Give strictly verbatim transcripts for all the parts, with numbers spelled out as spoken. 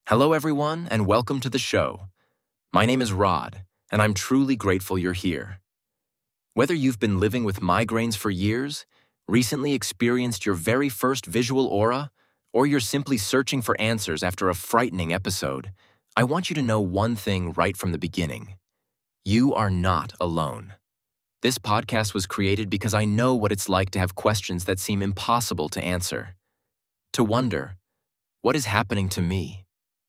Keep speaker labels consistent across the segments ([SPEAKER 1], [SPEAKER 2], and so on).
[SPEAKER 1] Hello, everyone, and welcome to the show. My name is Rod, and I'm truly grateful you're here. Whether you've been living with migraines for years, recently experienced your very first visual aura, or you're simply searching for answers after a frightening episode, I want you to know one thing right from the beginning. You are not alone. This podcast was created because I know what it's like to have questions that seem impossible to answer. To wonder, what is happening to me?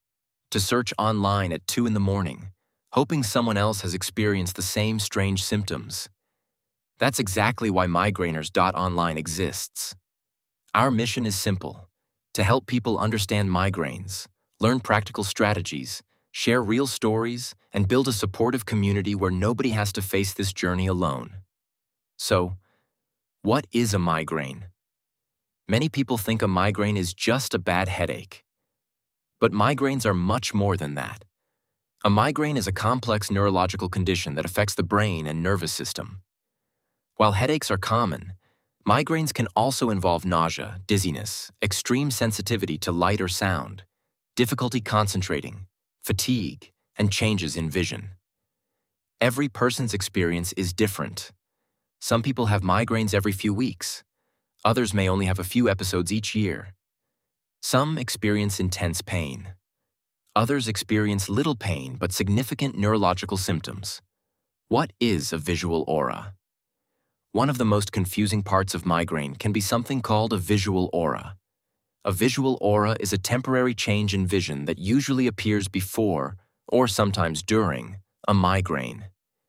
[SPEAKER 1] To search online at two in the morning, hoping someone else has experienced the same strange symptoms. That's exactly why Migrainers dot online exists. Our mission is simple: to help people understand migraines, learn practical strategies, share real stories, and build a supportive community where nobody has to face this journey alone. So, what is a migraine? Many people think a migraine is just a bad headache. But migraines are much more than that. A migraine is a complex neurological condition that affects the brain and nervous system. While headaches are common, migraines can also involve nausea, dizziness, extreme sensitivity to light or sound, difficulty concentrating, fatigue, and changes in vision. Every person's experience is different. Some people have migraines every few weeks. Others may only have a few episodes each year. Some experience intense pain. Others experience little pain but significant neurological symptoms. What is a visual aura? One of the most confusing parts of migraine can be something called a visual aura. A visual aura is a temporary change in vision that usually appears before, or sometimes during, a migraine.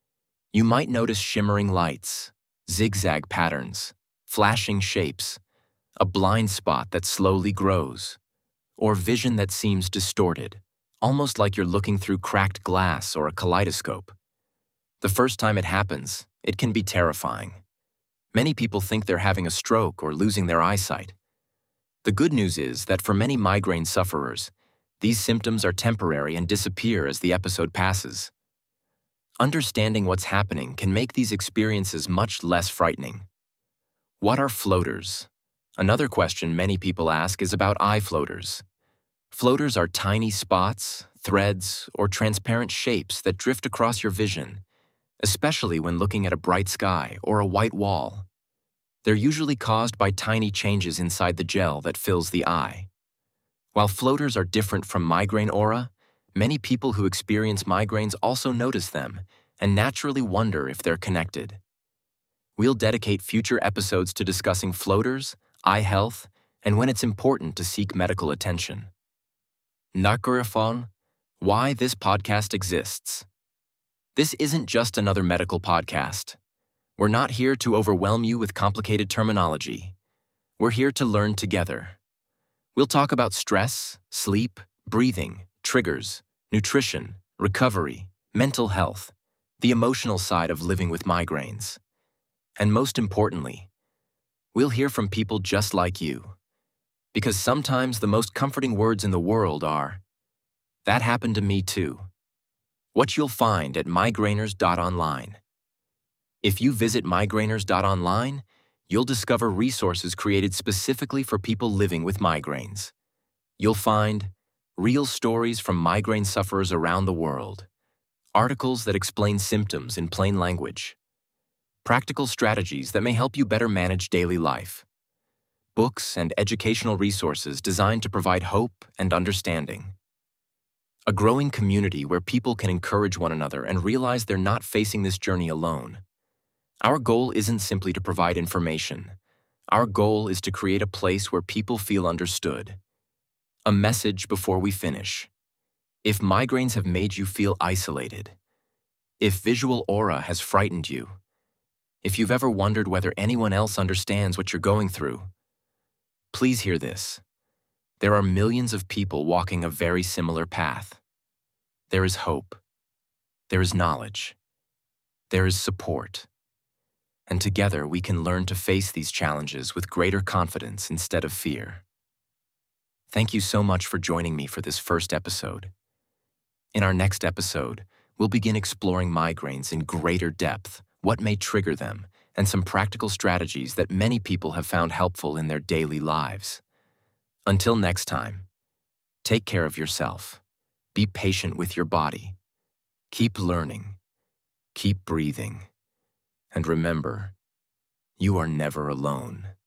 [SPEAKER 1] You might notice shimmering lights, zigzag patterns, flashing shapes, a blind spot that slowly grows, or vision that seems distorted, almost like you're looking through cracked glass or a kaleidoscope. The first time it happens, it can be terrifying. Many people think they're having a stroke or losing their eyesight. The good news is that for many migraine sufferers, these symptoms are temporary and disappear as the episode passes. Understanding what's happening can make these experiences much less frightening. What are floaters? Another question many people ask is about eye floaters. Floaters are tiny spots, threads, or transparent shapes that drift across your vision, especially when looking at a bright sky or a white wall. They're usually caused by tiny changes inside the gel that fills the eye. While floaters are different from migraine aura, many people who experience migraines also notice them and naturally wonder if they're connected. We'll dedicate future episodes to discussing floaters, eye health, and when it's important to seek medical attention. Nakurafon, why this podcast exists. This isn't just another medical podcast. We're not here to overwhelm you with complicated terminology. We're here to learn together. We'll talk about stress, sleep, breathing, triggers, nutrition, recovery, mental health, the emotional side of living with migraines. And most importantly, we'll hear from people just like you. Because sometimes the most comforting words in the world are, "That happened to me too." What you'll find at Migrainers dot online. If you visit Migrainers dot online, you'll discover resources created specifically for people living with migraines. You'll find real stories from migraine sufferers around the world, articles that explain symptoms in plain language, practical strategies that may help you better manage daily life, books and educational resources designed to provide hope and understanding, a growing community where people can encourage one another and realize they're not facing this journey alone. Our goal isn't simply to provide information. Our goal is to create a place where people feel understood. A message before we finish. If migraines have made you feel isolated, if visual aura has frightened you, if you've ever wondered whether anyone else understands what you're going through, please hear this. There are millions of people walking a very similar path. There is hope. There is knowledge. There is support. And together we can learn to face these challenges with greater confidence instead of fear. Thank you so much for joining me for this first episode. In our next episode, we'll begin exploring migraines in greater depth, what may trigger them, and some practical strategies that many people have found helpful in their daily lives. Until next time, take care of yourself. Be patient with your body. Keep learning. Keep breathing. And remember, you are never alone.